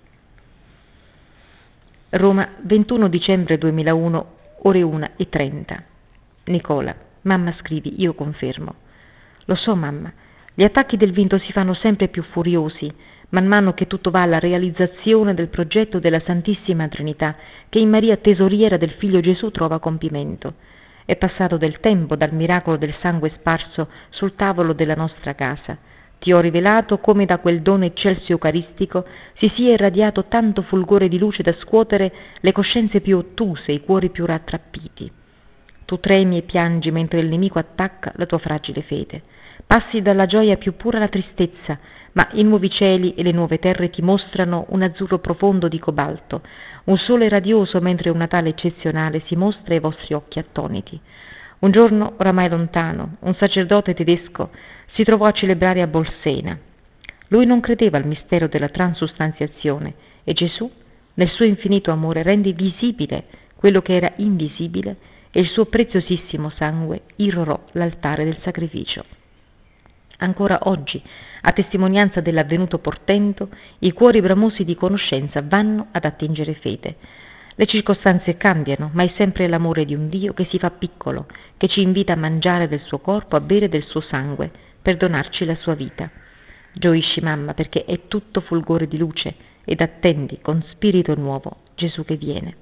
Roma, ventuno dicembre duemilauno, ore una e trenta. Nicola. Mamma, scrivi, io confermo. Lo so, mamma, gli attacchi del vinto si fanno sempre più furiosi man mano che tutto va alla realizzazione del progetto della Santissima Trinità, che in Maria tesoriera del Figlio Gesù trova compimento. È passato del tempo dal miracolo del sangue sparso sul tavolo della nostra casa. Ti ho rivelato come da quel dono eccelso eucaristico si sia irradiato tanto fulgore di luce da scuotere le coscienze più ottuse e i cuori più rattrappiti. Tu tremi e piangi mentre il nemico attacca la tua fragile fede. Passi dalla gioia più pura alla tristezza, ma i nuovi cieli e le nuove terre ti mostrano un azzurro profondo di cobalto, un sole radioso mentre un Natale eccezionale si mostra ai vostri occhi attoniti. Un giorno, oramai lontano, un sacerdote tedesco si trovò a celebrare a Bolsena. Lui non credeva al mistero della transustanziazione e Gesù, nel suo infinito amore, rende visibile quello che era invisibile e il suo preziosissimo sangue irrorò l'altare del sacrificio. Ancora oggi, a testimonianza dell'avvenuto portento, i cuori bramosi di conoscenza vanno ad attingere fede. Le circostanze cambiano, ma è sempre l'amore di un Dio che si fa piccolo, che ci invita a mangiare del suo corpo, a bere del suo sangue, per donarci la sua vita. Gioisci, mamma, perché è tutto fulgore di luce ed attendi con spirito nuovo Gesù che viene.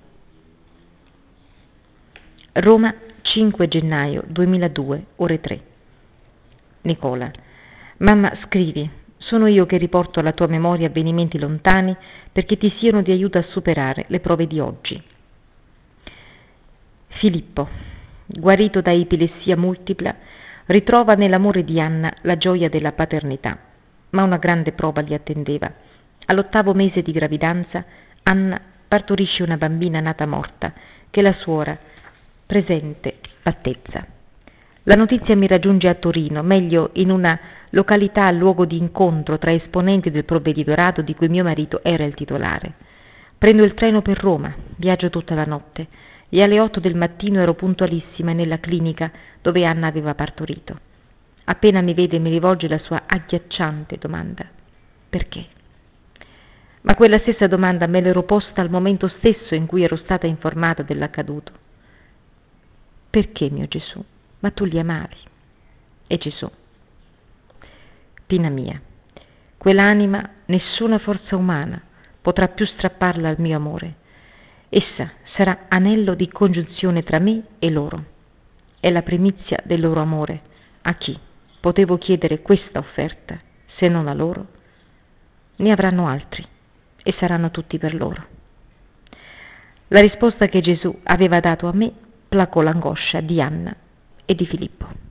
Roma, cinque gennaio duemiladue, ore tre. Nicola. Mamma, scrivi. Sono io che riporto alla tua memoria avvenimenti lontani perché ti siano di aiuto a superare le prove di oggi. Filippo, guarito da epilessia multipla, ritrova nell'amore di Anna la gioia della paternità, ma una grande prova li attendeva. All'ottavo mese di gravidanza, Anna partorisce una bambina nata morta che la suora presente battezza. La notizia mi raggiunge a Torino, meglio in una località luogo di incontro tra esponenti del provveditorato di cui mio marito era il titolare. Prendo il treno per Roma, viaggio tutta la notte e alle otto del mattino ero puntualissima nella clinica dove Anna aveva partorito. Appena mi vede mi rivolge la sua agghiacciante domanda: perché? Ma quella stessa domanda me l'ero posta al momento stesso in cui ero stata informata dell'accaduto. Perché, mio Gesù? Ma tu li amavi. E Gesù: Pina mia, quell'anima nessuna forza umana potrà più strapparla al mio amore. Essa sarà anello di congiunzione tra me e loro. È la primizia del loro amore. A chi potevo chiedere questa offerta se non a loro? Ne avranno altri e saranno tutti per loro. La risposta che Gesù aveva dato a me placò l'angoscia di Anna e di Filippo.